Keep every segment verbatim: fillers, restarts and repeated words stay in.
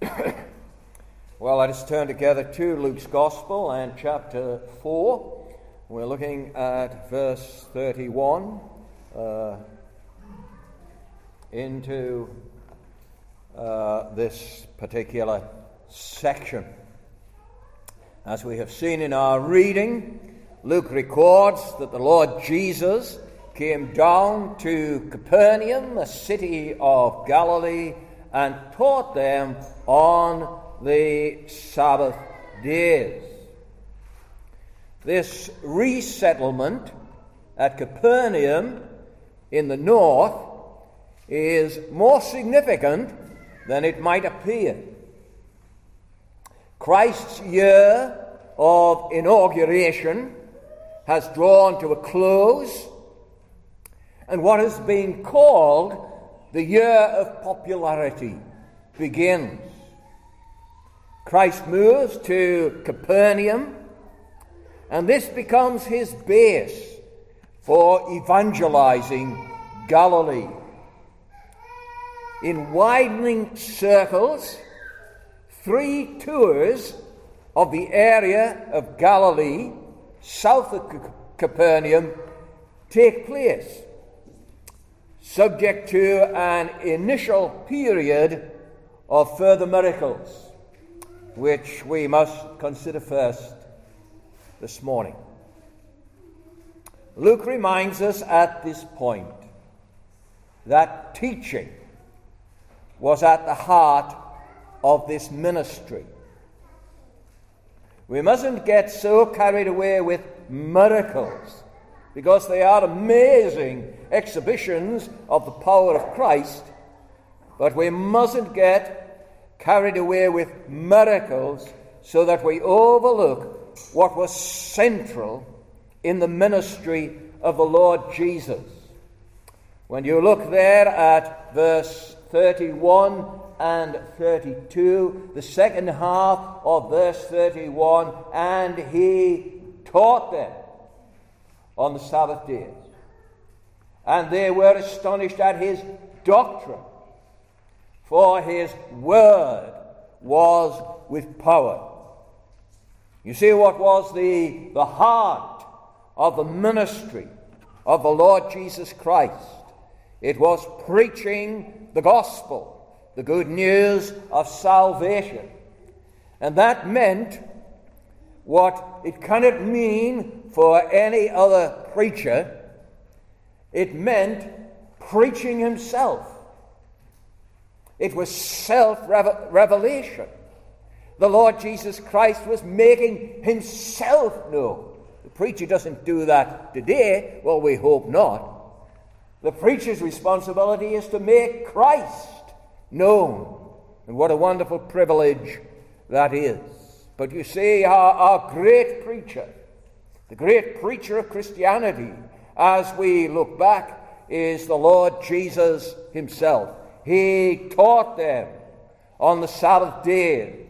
Well, let us turn together to Luke's Gospel and chapter four. We're looking at verse thirty-one uh, into uh, this particular section. As we have seen in our reading, Luke records that the Lord Jesus came down to Capernaum, a city of Galilee, and taught them on the Sabbath days. This resettlement at Capernaum in the north is more significant than it might appear. Christ's year of inauguration has drawn to a close, and what has been called the year of popularity begins. Christ moves to Capernaum, and this becomes his base for evangelizing Galilee. In widening circles, three tours of the area of Galilee south of Capernaum take place, subject to an initial period of further miracles, which we must consider first this morning. Luke reminds us at this point that teaching was at the heart of this ministry. We mustn't get so carried away with miracles, because they are amazing exhibitions of the power of Christ, but we mustn't get carried away with miracles so that we overlook what was central in the ministry of the Lord Jesus. When you look there at verse thirty-one and thirty-two, the second half of verse thirty-one, and he taught them on the Sabbath days, and they were astonished at his doctrine, for his word was with power. You see what was the, the heart of the ministry of the Lord Jesus Christ. It was preaching the gospel, the good news of salvation. And that meant what it cannot mean for any other preacher. It meant preaching himself. It was self-revelation. The Lord Jesus Christ was making himself known. The preacher doesn't do that today. Well, we hope not. The preacher's responsibility is to make Christ known. And what a wonderful privilege that is. But you see, our, our great preacher, the great preacher of Christianity, as we look back, is the Lord Jesus himself. He taught them on the Sabbath days,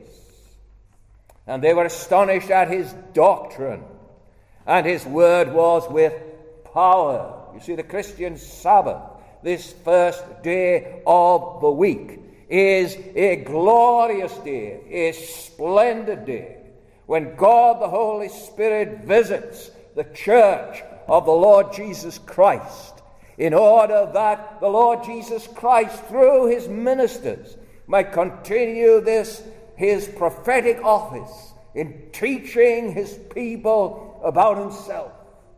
and they were astonished at his doctrine, and his word was with power. You see, the Christian Sabbath, this first day of the week, is a glorious day, a splendid day, when God the Holy Spirit visits the church of the Lord Jesus Christ, in order that the Lord Jesus Christ, through his ministers, might continue this, his prophetic office, in teaching his people about himself.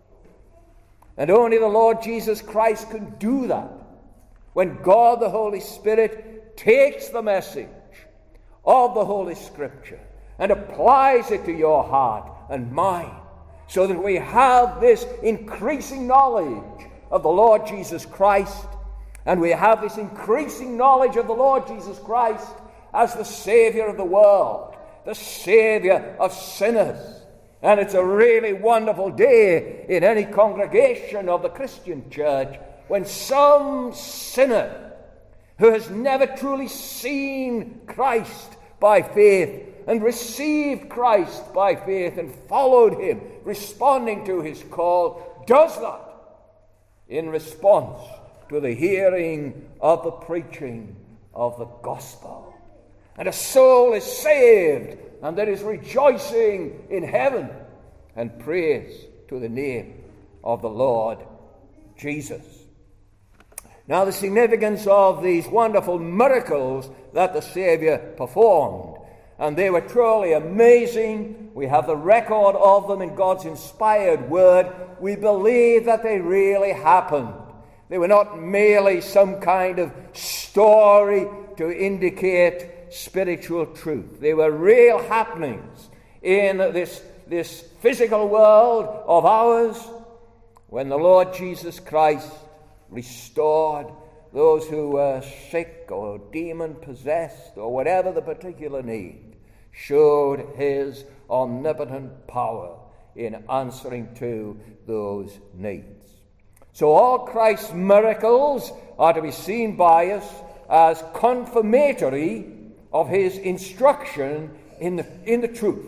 And only the Lord Jesus Christ can do that when God the Holy Spirit takes the message of the Holy Scripture and applies it to your heart and mind, so that we have this increasing knowledge of the Lord Jesus Christ, and we have this increasing knowledge of the Lord Jesus Christ as the Savior of the world, the Savior of sinners. And it's a really wonderful day in any congregation of the Christian church when some sinner who has never truly seen Christ by faith and received Christ by faith and followed him, responding to his call, does that in response to the hearing of the preaching of the gospel. and a soul is saved, and there is rejoicing in heaven, and praise to the name of the Lord Jesus. Now, the significance of these wonderful miracles that the Saviour performed, and they were truly amazing. We have the record of them in God's inspired word. We believe that they really happened. They were not merely some kind of story to indicate spiritual truth. They were real happenings in this, this physical world of ours, when the Lord Jesus Christ restored those who were sick or demon-possessed or whatever the particular need, showed his omnipotent power in answering to those needs. So all Christ's miracles are to be seen by us as confirmatory of his instruction in the, in the truth.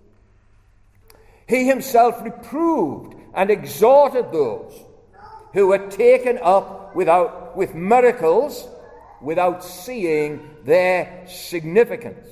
He himself reproved and exhorted those who were taken up without, with miracles without seeing their significance.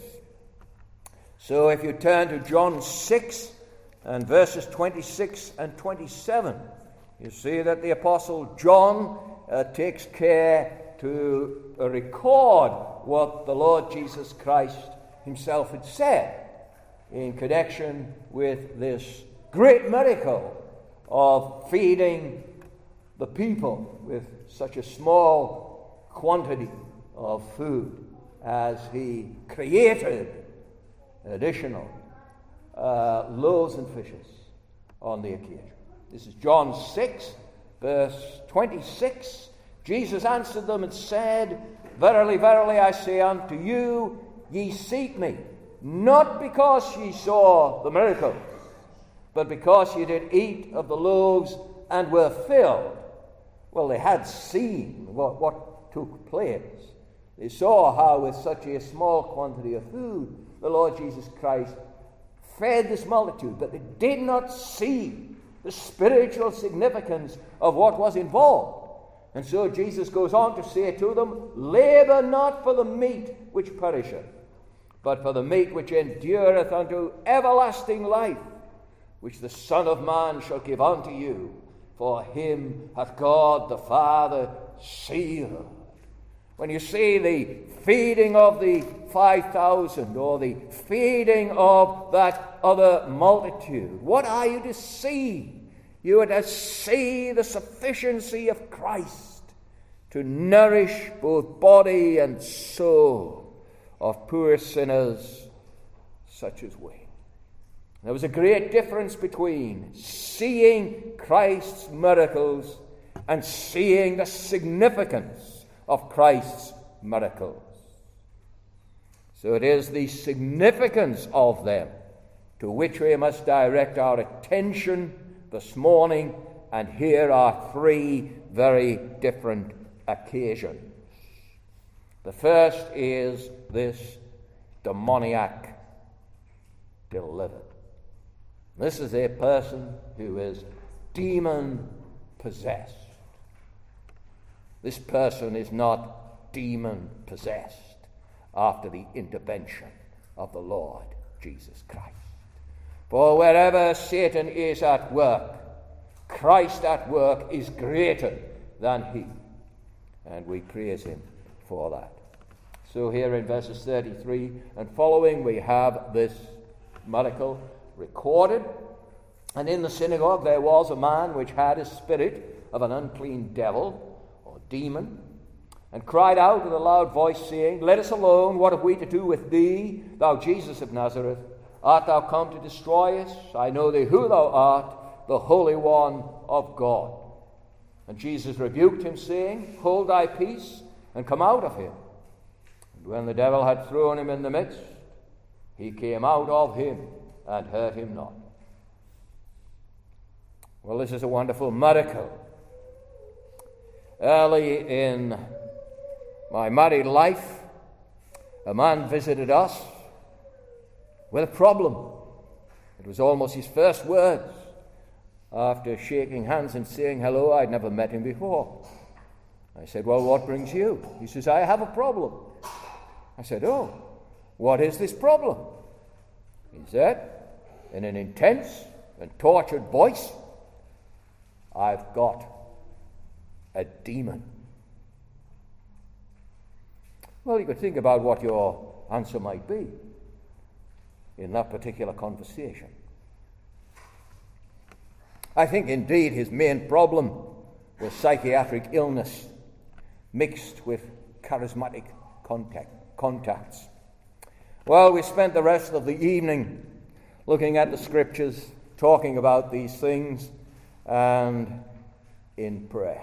So if you turn to John six and verses twenty-six and twenty-seven, you see that the Apostle John uh, takes care to uh, record what the Lord Jesus Christ himself had said in connection with this great miracle of feeding the people with such a small quantity of food as he created additional uh, loaves and fishes on the occasion. This is John six, verse twenty-six. Jesus answered them and said, Verily, verily, I say unto you, ye seek me, not because ye saw the miracles, but because ye did eat of the loaves and were filled. Well, they had seen what, what took place. They saw how with such a small quantity of food, the Lord Jesus Christ fed this multitude, but they did not see the spiritual significance of what was involved. And so Jesus goes on to say to them, Labor not for the meat which perisheth, but for the meat which endureth unto everlasting life, which the Son of Man shall give unto you. For him hath God the Father sealed. When you see the feeding of the five thousand, or the feeding of that other multitude, what are you to see? You are to see the sufficiency of Christ to nourish both body and soul of poor sinners such as we. There was a great difference between seeing Christ's miracles and seeing the significance of Christ's miracles. So it is the significance of them to which we must direct our attention this morning, and here are three very different occasions. The first is this demoniac delivered. This is a person who is demon-possessed. This person is not demon-possessed after the intervention of the Lord Jesus Christ. For wherever Satan is at work, Christ at work is greater than he. And we praise him for that. So here in verses thirty-three and following, we have this miracle recorded. And in the synagogue there was a man which had a spirit of an unclean devil or demon, and cried out with a loud voice, saying, Let us alone, what have we to do with thee, thou Jesus of Nazareth? Art thou come to destroy us? I know thee who thou art, the Holy One of God. And Jesus rebuked him, saying, Hold thy peace, and come out of him. And when the devil had thrown him in the midst, he came out of him, and hurt him not. Well, this is a wonderful miracle. Early in my married life, a man visited us with a problem. It was almost his first words. After shaking hands and saying hello, I'd never met him before. I said, Well, what brings you? He says, I have a problem. I said, Oh, What is this problem? He said, in an intense and tortured voice, I've got a demon. Well, you could think about what your answer might be in that particular conversation. I think indeed his main problem was psychiatric illness mixed with charismatic contact, contacts. Well, we spent the rest of the evening looking at the scriptures, talking about these things, and in prayer.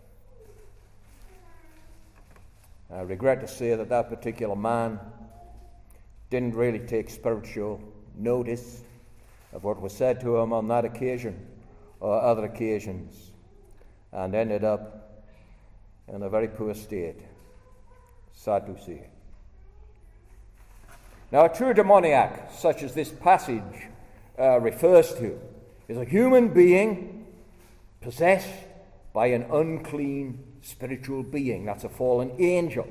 I regret to say that that particular man didn't really take spiritual notice of what was said to him on that occasion or other occasions, and ended up in a very poor state. Sad to see. Now, a true demoniac, such as this passage uh, refers to, is a human being possessed by an unclean spiritual being. That's a fallen angel.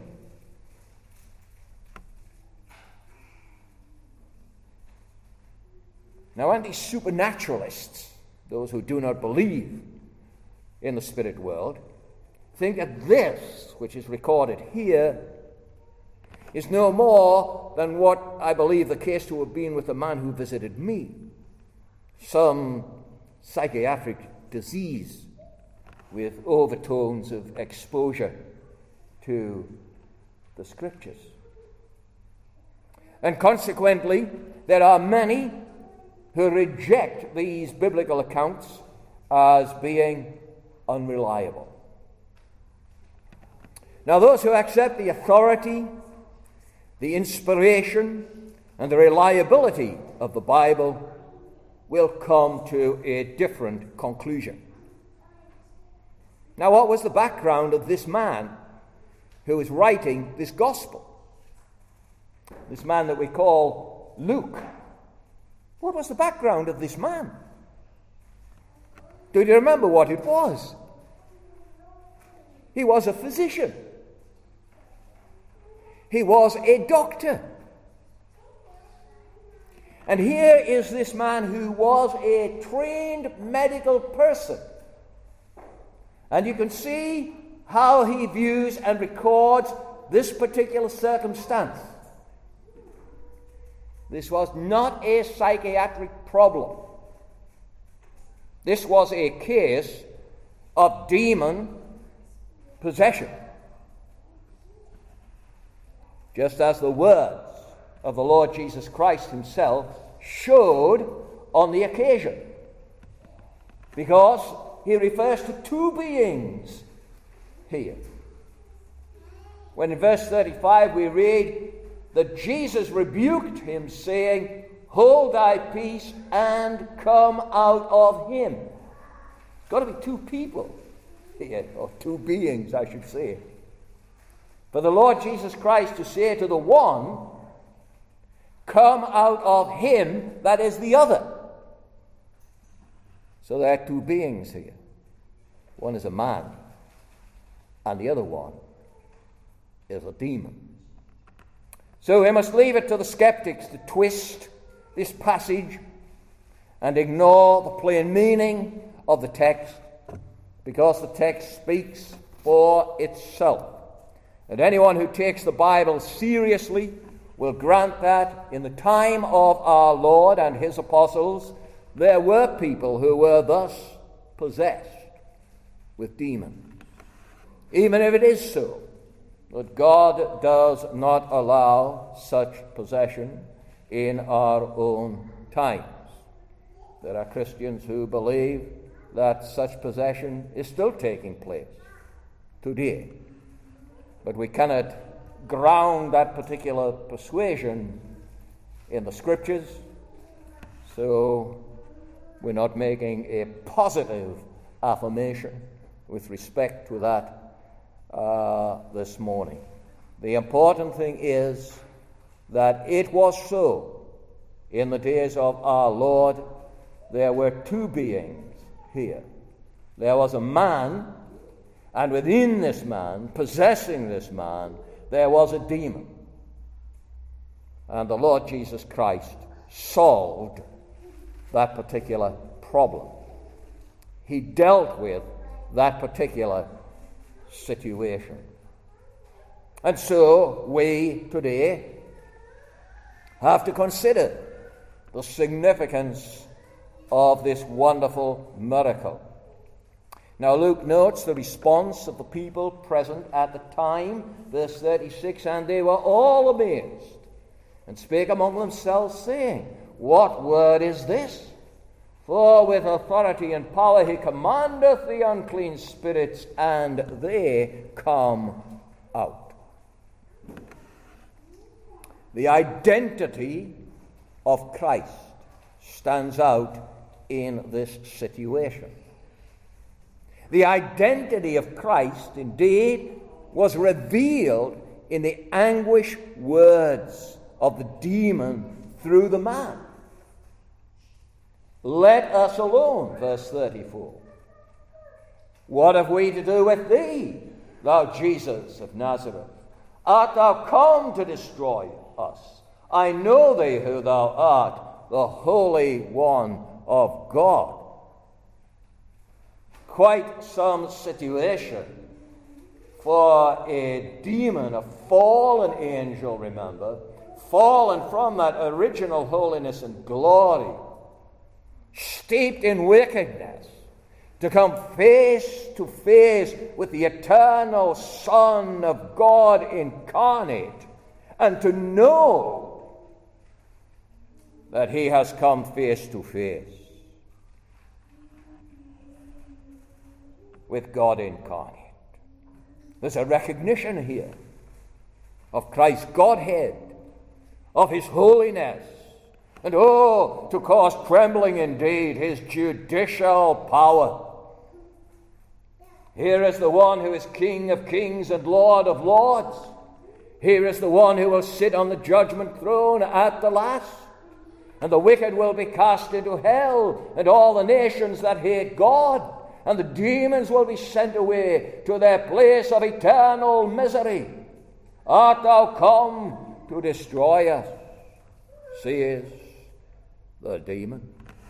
Now, anti-supernaturalists, those who do not believe in the spirit world, think that this, which is recorded here, is no more than what I believe the case to have been with the man who visited me. Some psychiatric disease with overtones of exposure to the scriptures. And consequently, there are many who reject these biblical accounts as being unreliable. Now, those who accept the authority, the inspiration, and the reliability of the Bible will come to a different conclusion. Now, what was the background of this man who is writing this gospel? This man that we call Luke. What was the background of this man? Do you remember what it was? He was a physician. He was a doctor. And here is this man who was a trained medical person. And you can see how he views and records this particular circumstance. This was not a psychiatric problem. This was a case of demon possession. Just as the words of the Lord Jesus Christ himself showed on the occasion. Because he refers to two beings here. When in verse thirty-five we read that Jesus rebuked him, saying, "Hold thy peace and come out of him." It's got to be two people here, or two beings, I should say. For the Lord Jesus Christ to say to the one, "Come out of him," that is the other. So there are two beings here. One is a man, and the other one is a demon. So we must leave it to the skeptics to twist this passage and ignore the plain meaning of the text, because the text speaks for itself. And anyone who takes the Bible seriously will grant that in the time of our Lord and his apostles, there were people who were thus possessed with demons. Even if it is so that God does not allow such possession in our own times. There are Christians who believe that such possession is still taking place today. But we cannot ground that particular persuasion in the scriptures, so we're not making a positive affirmation with respect to that uh, this morning. The important thing is that it was so in the days of our Lord. There were two beings here. There was a man, and within this man, possessing this man, there was a demon. And the Lord Jesus Christ solved that particular problem. He dealt with that particular situation. And so we today have to consider the significance of this wonderful miracle. Now Luke notes the response of the people present at the time, verse thirty-six, and they were all amazed, and spake among themselves, saying, What word is this? For with authority and power he commandeth the unclean spirits, and they come out. The identity of Christ stands out in this situation. The identity of Christ, indeed, was revealed in the anguished words of the demon through the man. Let us alone, verse thirty-four. What have we to do with thee, thou Jesus of Nazareth? Art thou come to destroy us? I know thee who thou art, the Holy One of God. Quite some situation for a demon, a fallen angel, remember, fallen from that original holiness and glory, steeped in wickedness, to come face to face with the eternal Son of God incarnate, and to know that he has come face to face with God incarnate. There's a recognition here of Christ's Godhead, of his holiness, and oh, to cause trembling indeed, his judicial power. Here is the one who is King of kings and Lord of lords. Here is the one who will sit on the judgment throne at the last. And the wicked will be cast into hell, and all the nations that hate God, and the demons will be sent away to their place of eternal misery. Art thou come to destroy us? Says the demon.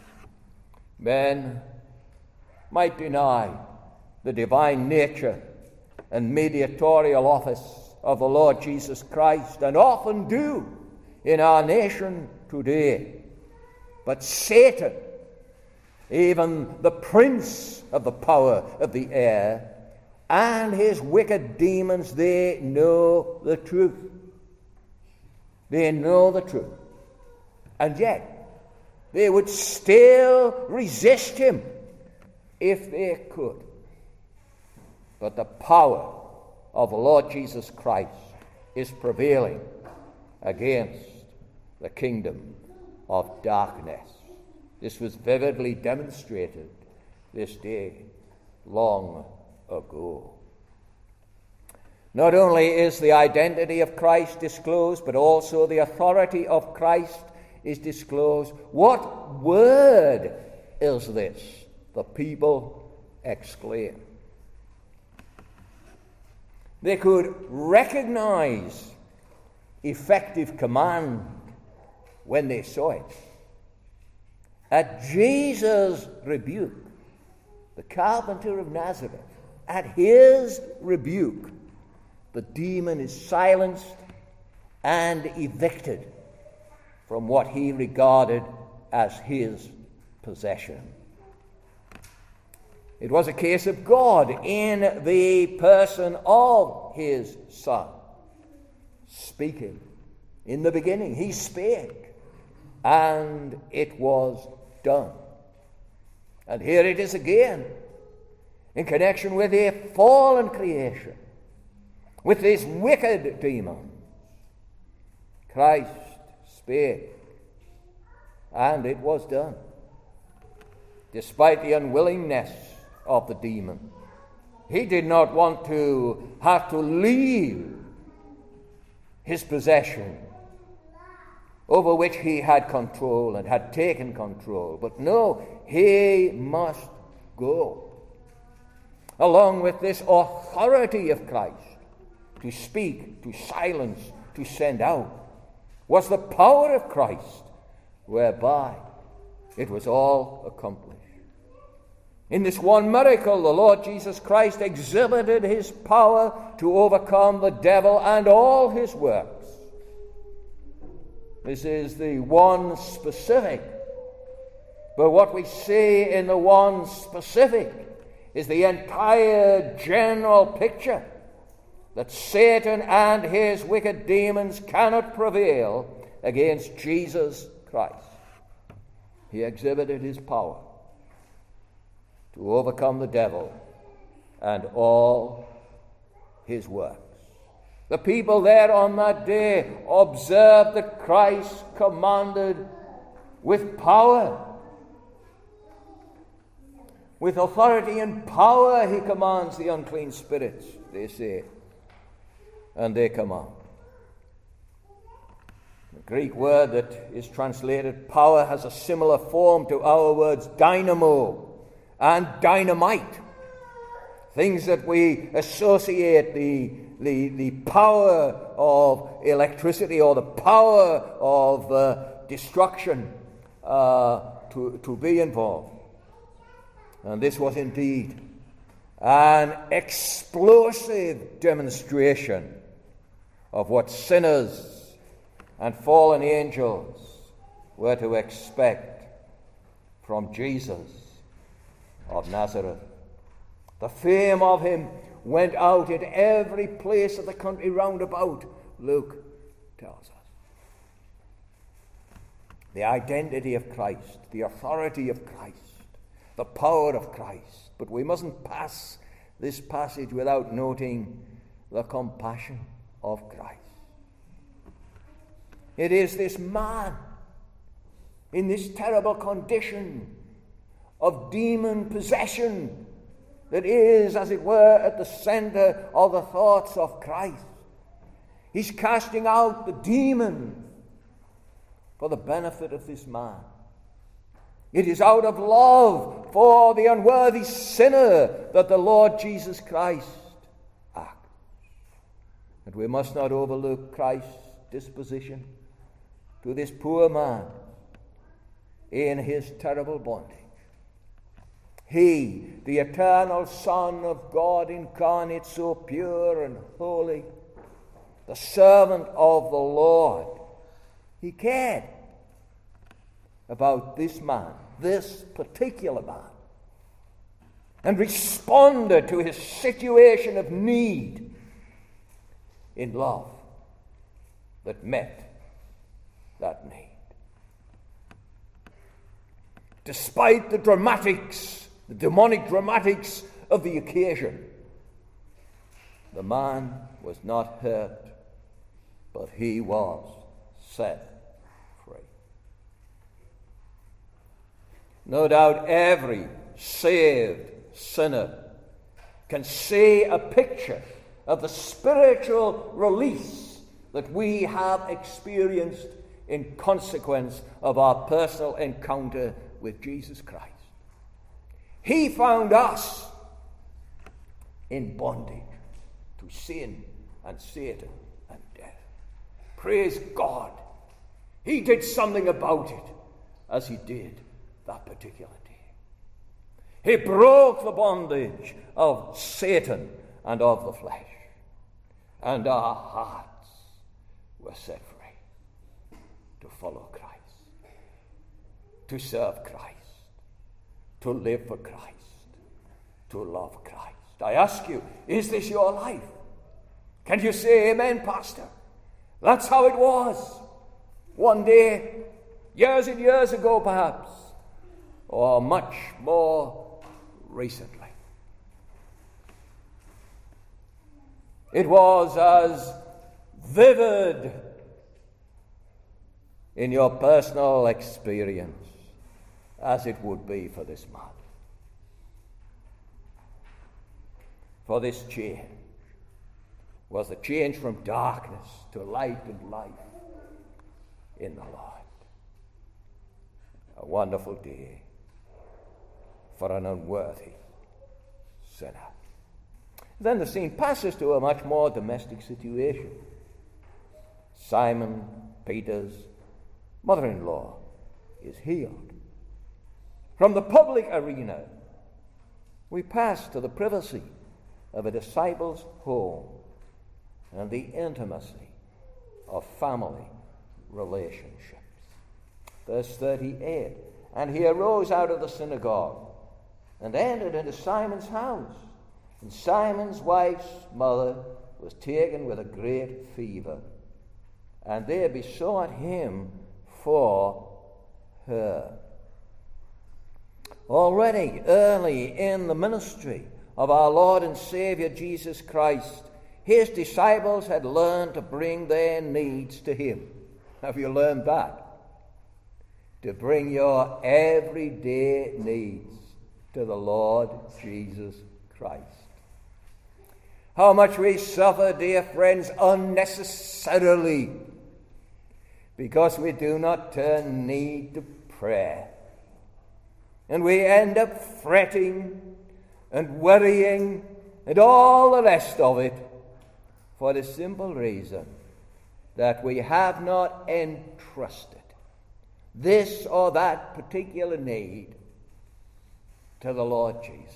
Men might deny the divine nature and mediatorial office of the Lord Jesus Christ, and often do in our nation today. But Satan, even the prince of the power of the air, and his wicked demons, they know the truth. They know the truth. And yet, they would still resist him if they could. But the power of the Lord Jesus Christ is prevailing against the kingdom of darkness. This was vividly demonstrated this day long ago. Not only is the identity of Christ disclosed, but also the authority of Christ is disclosed. What word is this? The people exclaim. They could recognize effective command when they saw it. At Jesus' rebuke, the carpenter of Nazareth, at his rebuke, the demon is silenced and evicted from what he regarded as his possession. It was a case of God in the person of his Son, speaking. In the beginning, he spake, and it was done. And here it is again, in connection with a fallen creation, with this wicked demon. Christ spake, and it was done. Despite the unwillingness of the demon, he did not want to have to leave his possession over which he had control and had taken control. But no, he must go. Along with this authority of Christ to speak, to silence, to send out, was the power of Christ, whereby it was all accomplished. In this one miracle, the Lord Jesus Christ exhibited his power to overcome the devil and all his works. This is the one specific. But what we see in the one specific is the entire general picture that Satan and his wicked demons cannot prevail against Jesus Christ. He exhibited his power to overcome the devil and all his works. The people there on that day observed that Christ commanded with power. With authority and power he commands the unclean spirits, they say, and they come out. The Greek word that is translated power has a similar form to our words dynamo and dynamite. Things that we associate the, the, the power of electricity or the power of uh, destruction uh, to, to be involved. And this was indeed an explosive demonstration of what sinners and fallen angels were to expect from Jesus of Nazareth. The fame of him went out in every place of the country round about, Luke tells us. The identity of Christ, the authority of Christ, the power of Christ. But we mustn't pass this passage without noting the compassion of Christ. It is this man in this terrible condition of demon possession that is, as it were, at the center of the thoughts of Christ. He's casting out the demon for the benefit of this man. It is out of love for the unworthy sinner that the Lord Jesus Christ acts. And we must not overlook Christ's disposition to this poor man in his terrible bondage. He, the eternal Son of God incarnate, so pure and holy, the servant of the Lord, he cared about this man, this particular man, and responded to his situation of need in love that met that need. Despite the dramatics, the demonic dramatics of the occasion, the man was not hurt, but he was set free. No doubt every saved sinner can see a picture of the spiritual release that we have experienced in consequence of our personal encounter with Jesus Christ. He found us in bondage to sin and Satan and death. Praise God. He did something about it as he did that particular day. He broke the bondage of Satan and of the flesh. And our hearts were set free to follow Christ, to serve Christ, to live for Christ, to love Christ. I ask you, is this your life? Can you say amen, Pastor? That's how it was. One day, years and years ago perhaps, or much more recently. It was as vivid in your personal experience as it would be for this man. For this change was the change from darkness to light and life in the Lord. A wonderful day for an unworthy sinner. Then the scene passes to a much more domestic situation. Simon Peter's mother-in-law is healed. From the public arena, we pass to the privacy of a disciple's home and the intimacy of family relationships. Verse thirty-eight, and he arose out of the synagogue and entered into Simon's house. And Simon's wife's mother was taken with a great fever, and they besought him for her. Already early in the ministry of our Lord and Savior Jesus Christ, his disciples had learned to bring their needs to him. Have you learned that? To bring your everyday needs to the Lord Jesus Christ. How much we suffer, dear friends, unnecessarily, because we do not turn need to prayer. And we end up fretting and worrying and all the rest of it for the simple reason that we have not entrusted this or that particular need to the Lord Jesus.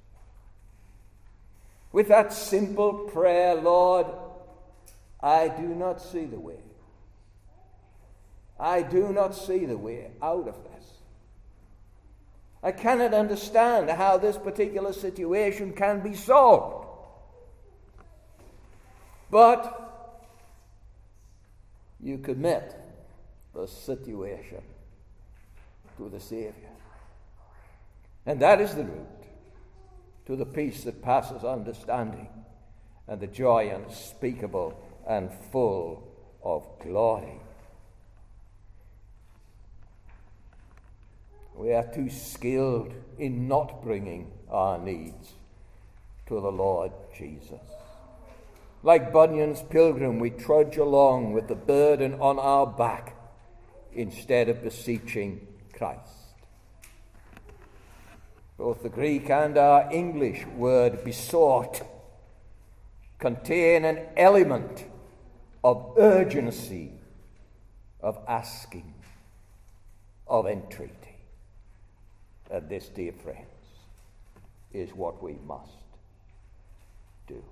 With that simple prayer, Lord, I do not see the way. I do not see the way out of this. I cannot understand how this particular situation can be solved. But you commit the situation to the Savior. And that is the route to the peace that passes understanding and the joy unspeakable and full of glory. We are too skilled in not bringing our needs to the Lord Jesus. Like Bunyan's pilgrim, we trudge along with the burden on our back instead of beseeching Christ. Both the Greek and our English word besought contain an element of urgency, of asking, of entreaty. And this, dear friends, is what we must do.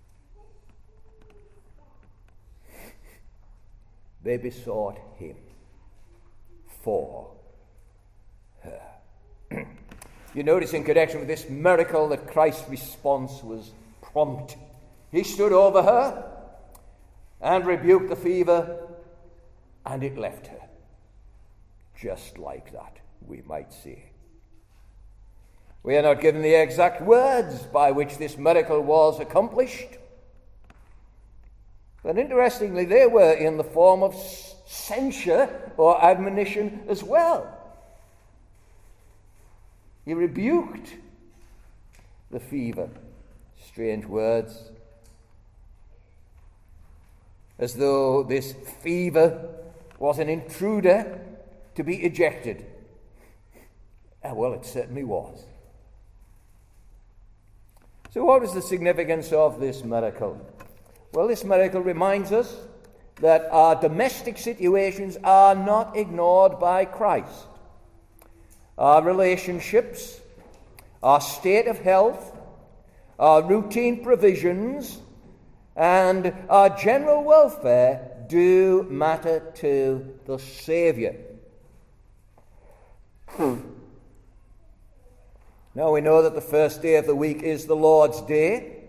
They besought him for her. You notice in connection with this miracle that Christ's response was prompt. He stood over her and rebuked the fever, and it left her. Just like that, we might say. We are not given the exact words by which this miracle was accomplished. But interestingly, they were in the form of censure or admonition as well. He rebuked the fever. Strange words. As though this fever was an intruder to be ejected. And well, it certainly was. So what is the significance of this miracle? Well, this miracle reminds us that our domestic situations are not ignored by Christ. Our relationships, our state of health, our routine provisions, and our general welfare do matter to the Savior. Now we know that the first day of the week is the Lord's Day,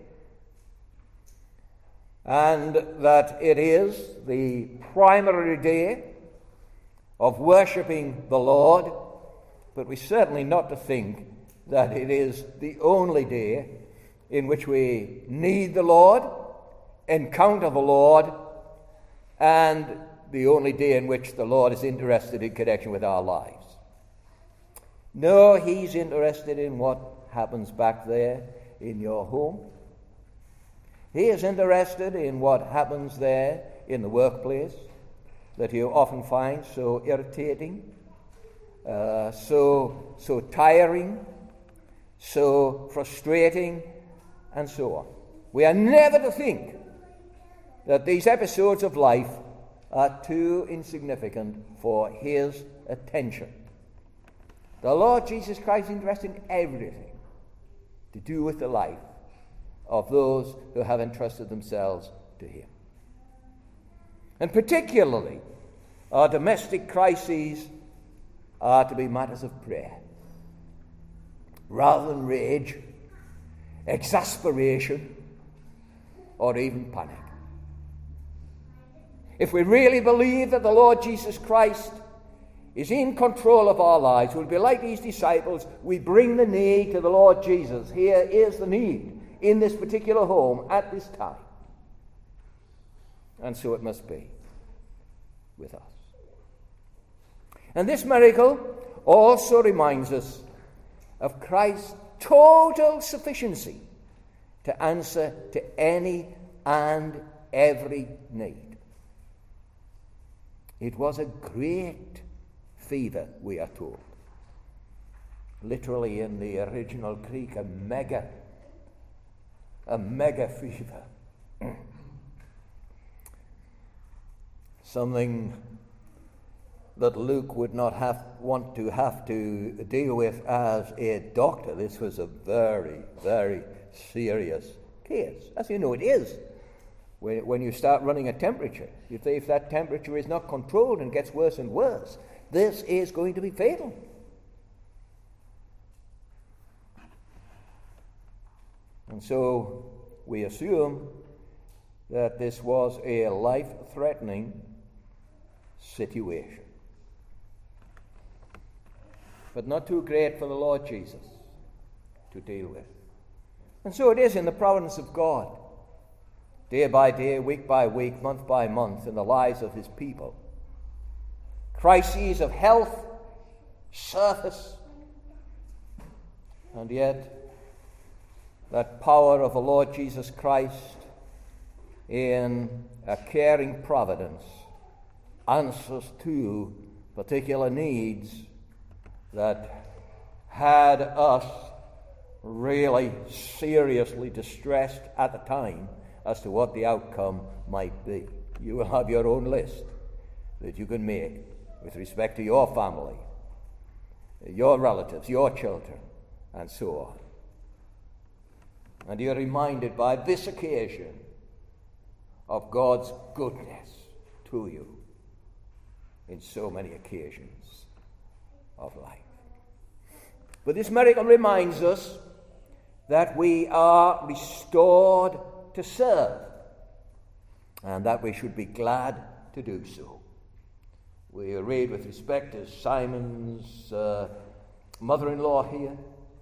and that it is the primary day of worshipping the Lord, but we're certainly not to think that it is the only day in which we need the Lord, encounter the Lord, and the only day in which the Lord is interested in connection with our lives. No, he's interested in what happens back there in your home. He is interested in what happens there in the workplace that you often find so irritating, uh, so, so tiring, so frustrating, and so on. We are never to think that these episodes of life are too insignificant for his attention. The Lord Jesus Christ is interested in everything to do with the life of those who have entrusted themselves to him. And particularly, our domestic crises are to be matters of prayer, rather than rage, exasperation, or even panic. If we really believe that the Lord Jesus Christ is in control of our lives, we'll be like these disciples. We bring the need to the Lord Jesus. Here is the need in this particular home at this time. And so it must be with us. And this miracle also reminds us of Christ's total sufficiency to answer to any and every need. It was a great fever, we are told. Literally in the original Greek, a mega, a mega fever. Something that Luke would not have want to have to deal with as a doctor. This was a very, very serious case. As you know, it is. When, when you start running a temperature, if, if that temperature is not controlled and gets worse and worse, this is going to be fatal. And so we assume that this was a life-threatening situation. But not too great for the Lord Jesus to deal with. And so it is in the providence of God, day by day, week by week, month by month, in the lives of his people. Crises of health surface, and yet that power of the Lord Jesus Christ in a caring providence answers to particular needs that had us really seriously distressed at the time as to what the outcome might be. You will have your own list that you can make with respect to your family, your relatives, your children, and so on. And you're reminded by this occasion of God's goodness to you in so many occasions of life. But this miracle reminds us that we are restored to serve, and that we should be glad to do so. We read with respect to Simon's uh, mother-in-law here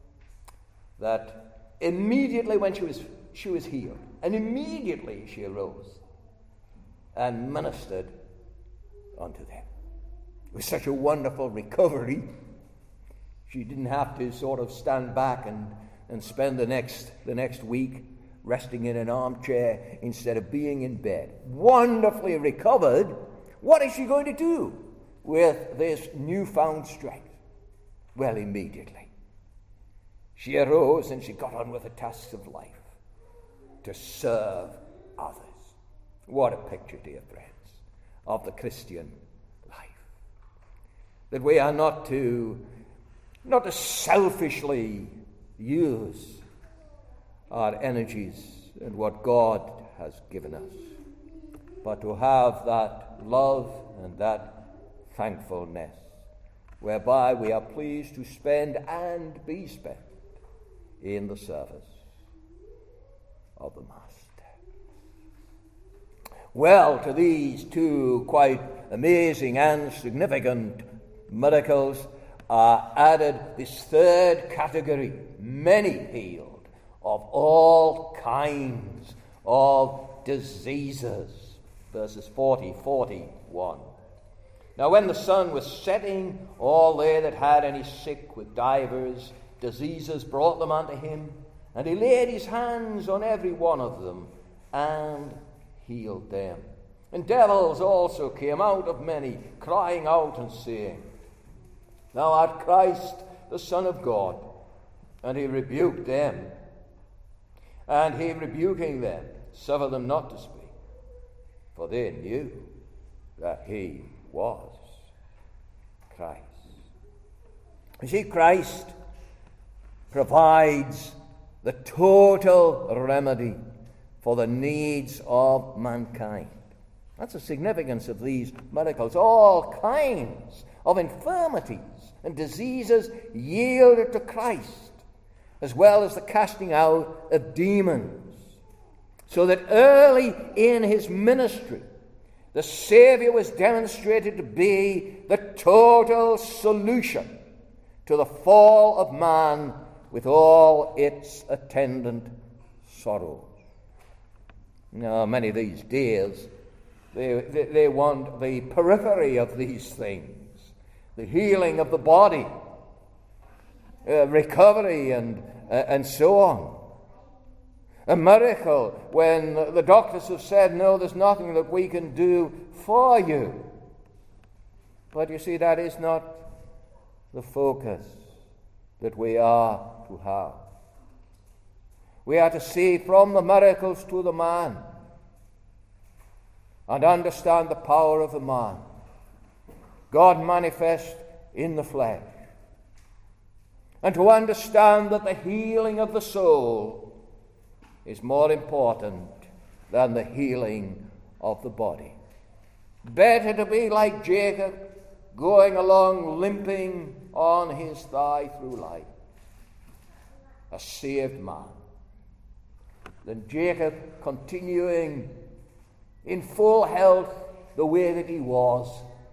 that immediately when she was she was healed, and immediately she arose and ministered unto them. It was such a wonderful recovery. She didn't have to sort of stand back and, and spend the next the next week resting in an armchair instead of being in bed. Wonderfully recovered. What is she going to do with this newfound strength? Well, immediately she arose and she got on with the tasks of life to serve others. What a picture, dear friends, of the Christian life. That we are not to not to selfishly use our energies and what God has given us, but to have that love and that thankfulness whereby we are pleased to spend and be spent in the service of the Master. Well, to these two quite amazing and significant miracles are added this third category, many healed of all kinds of diseases. Verses forty, forty-one. Now when the sun was setting, all they that had any sick with divers diseases brought them unto him, and he laid his hands on every one of them, and healed them. And devils also came out of many, crying out and saying, Thou art Christ, the Son of God. And he rebuked them. And he, rebuking them, suffered them not to speak, for they knew that he was Christ. You see, Christ provides the total remedy for the needs of mankind. That's the significance of these miracles. All kinds of infirmities and diseases yielded to Christ, as well as the casting out of demons. So that early in his ministry, the Savior was demonstrated to be the total solution to the fall of man with all its attendant sorrows. Now, many of these days, they, they, they want the periphery of these things, the healing of the body, uh, recovery, and, uh, and so on. A miracle when the doctors have said, no, there's nothing that we can do for you. But you see, that is not the focus that we are to have. We are to see from the miracles to the man and understand the power of the man. God manifest in the flesh. And to understand that the healing of the soul is more important than the healing of the body. Better to be like Jacob, going along limping on his thigh through life, a saved man, than Jacob continuing in full health the way that he was,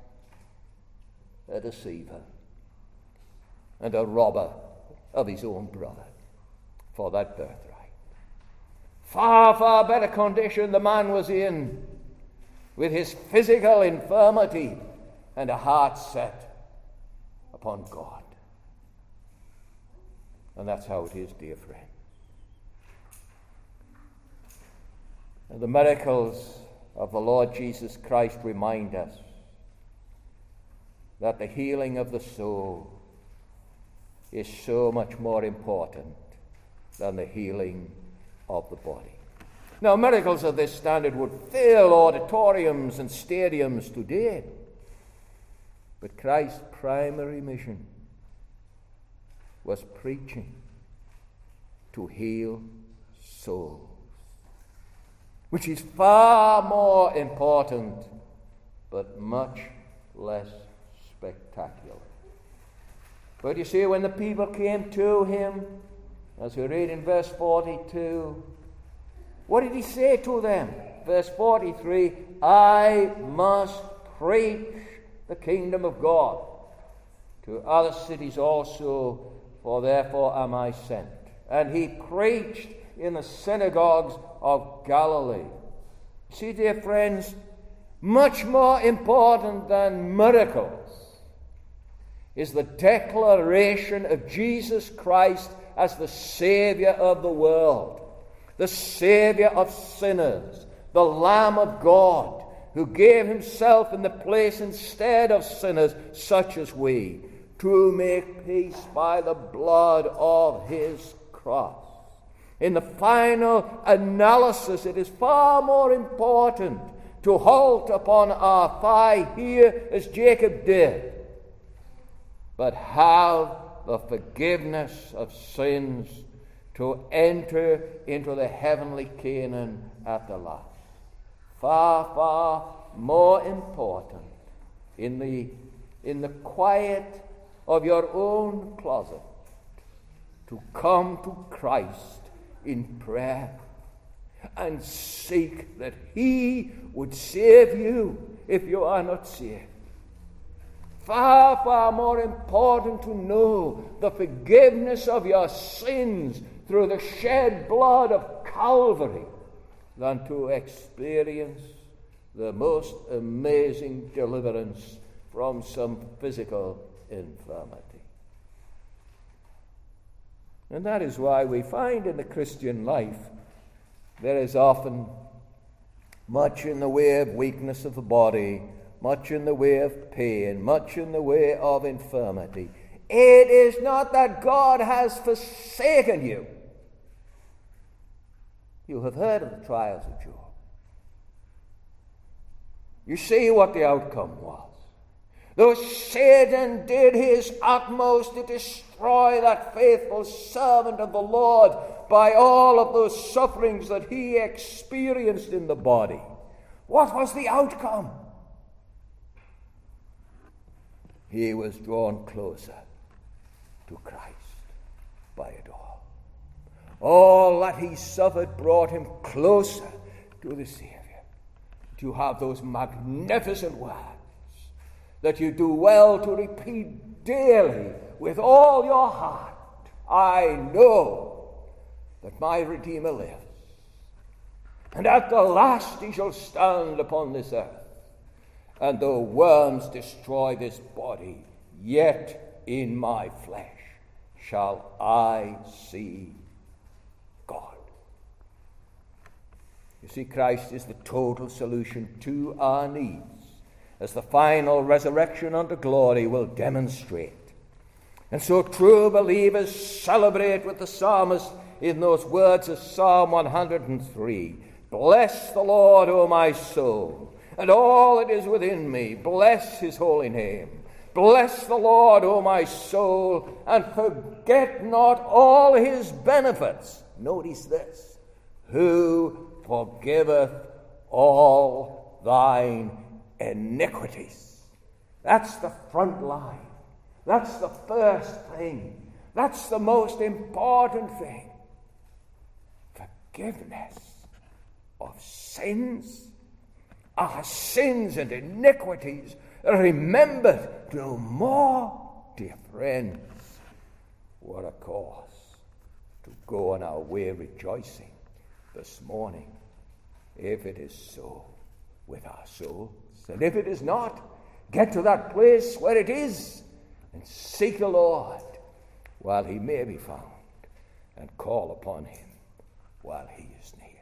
a deceiver and a robber of his own brother for that birthright. Far, far better condition the man was in, with his physical infirmity and a heart set upon God. And that's how it is, dear friends. And the miracles of the Lord Jesus Christ remind us that the healing of the soul is so much more important than the healing of the body. Now, miracles of this standard would fill auditoriums and stadiums today. But Christ's primary mission was preaching to heal souls, which is far more important, but much less spectacular. But you see, when the people came to him, as we read in verse forty-two, what did he say to them? Verse forty-three, I must preach the kingdom of God to other cities also, for therefore am I sent. And he preached in the synagogues of Galilee. See, dear friends, much more important than miracles is the declaration of Jesus Christ as the Savior of the world, the Savior of sinners, the Lamb of God, who gave himself in the place instead of sinners such as we, to make peace by the blood of his cross. In the final analysis, it is far more important to halt upon our thigh here as Jacob did, but have the forgiveness of sins to enter into the heavenly Canaan at the last. Far, far more important in the, in the quiet of your own closet to come to Christ in prayer and seek that he would save you if you are not saved. Far, far more important to know the forgiveness of your sins through the shed blood of Calvary than to experience the most amazing deliverance from some physical infirmity. And that is why we find in the Christian life there is often much in the way of weakness of the body, much in the way of pain, much in the way of infirmity. It is not that God has forsaken you. You have heard of the trials of Job. You see what the outcome was. Though Satan did his utmost to destroy that faithful servant of the Lord by all of those sufferings that he experienced in the body, what was the outcome? He was drawn closer to Christ by it all. All that he suffered brought him closer to the Savior. To have those magnificent words that you do well to repeat daily with all your heart. I know that my Redeemer lives, and at the last he shall stand upon this earth. And though worms destroy this body, yet in my flesh shall I see God. You see, Christ is the total solution to our needs, as the final resurrection unto glory will demonstrate. And so true believers celebrate with the psalmist in those words of Psalm one hundred three. Bless the Lord, O my soul, and all that is within me. Bless his holy name. Bless the Lord, O my soul, and forget not all his benefits. Notice this. Who forgiveth all thine iniquities. That's the front line. That's the first thing. That's the most important thing. Forgiveness of sins. Our sins and iniquities are remembered no more, dear friends. What a cause to go on our way rejoicing this morning, if it is so with our souls. And if it is not, get to that place where it is and seek the Lord while he may be found, and call upon him while he is near.